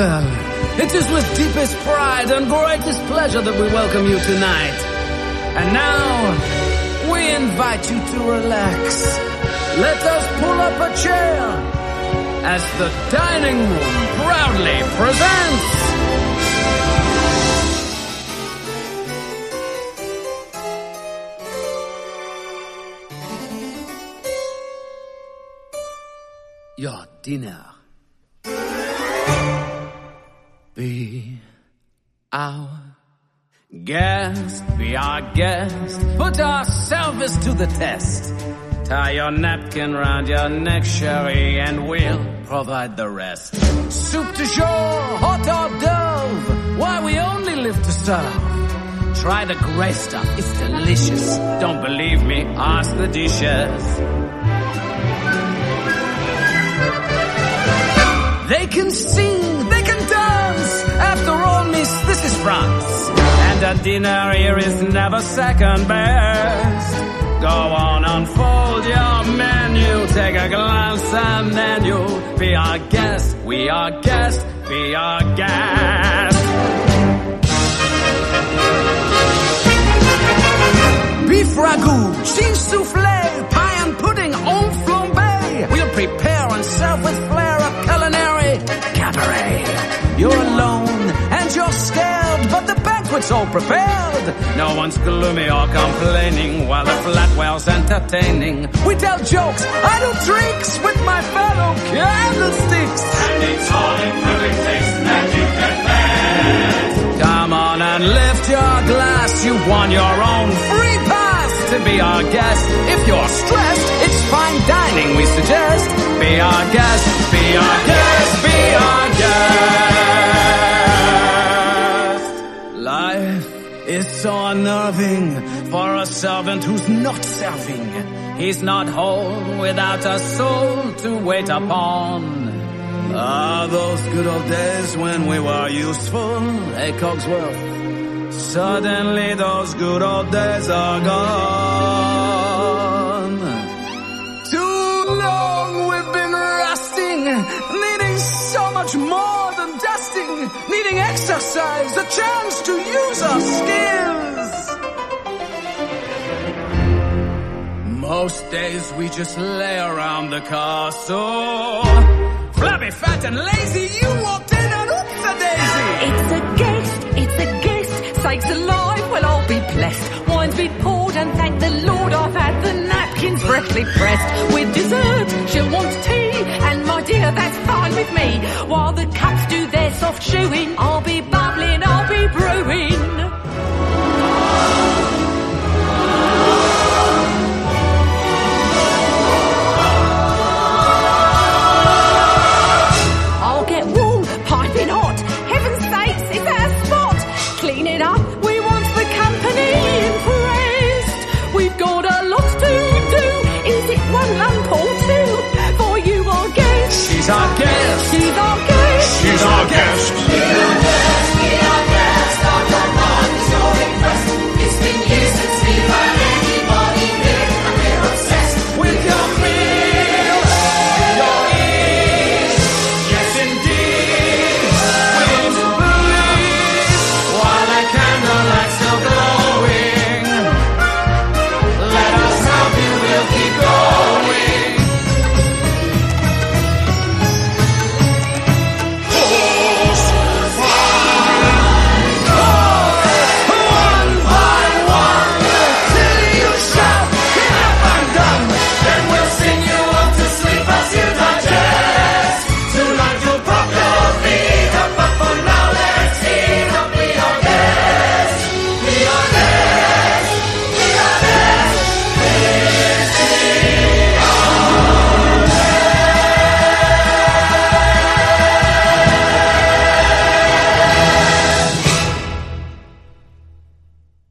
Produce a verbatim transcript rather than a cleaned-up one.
girl. It is with deepest pride and greatest pleasure that we welcome you tonight. And now, we invite you to relax. Let us pull up a chair as the dining room proudly presents your dinner. Be our guest, be our guest. Put our service to the test. Tie your napkin round your neck, sherry, and we'll provide the rest. Soup du jour, hot hors d'oeuvre. Why, we only live to serve. Try the gray stuff, it's delicious. Don't believe me, ask the dishes. They can sing, they can dance. After all, miss, this is France. And a dinner here is never second best. Go on, unfold your menu. Take a glance and then you'll be our guest. We are guest, be our guest. Beef ragout, cheese soufflé, pie and pudding, en flambé. We'll prepare and serve with flair a culinary cabaret. You're alone and you're scared, but the banquet's all prepared. No one's gloomy or complaining while the flatware's entertaining. We tell jokes, idle tricks with my fellow candlesticks. And it's all in perfect taste that you can best. Come on and lift your glass. You won your own free pass to be our guest. If you're stressed, it's fine dining we suggest. Be our guest, be our guest, be our guest. Life is so unnerving for a servant who's not serving. He's not whole without a soul to wait upon. Ah, those good old days when we were useful, hey Cogsworth. Suddenly those good old days are gone. Too long we've been rusting, needing so much more than dusting, needing exercise, a chance to use our skills. Most days we just lay around the castle. Flabby, fat and lazy, you walked in and oops-a-daisy. It's a guest, it's a guest, sakes alive, well I'll be blessed. Wine's been poured and thank the Lord I've had the napkins freshly pressed. With dessert, she'll want tea, and my dear, that's fine with me. While the cups do their soft chewing, I'll be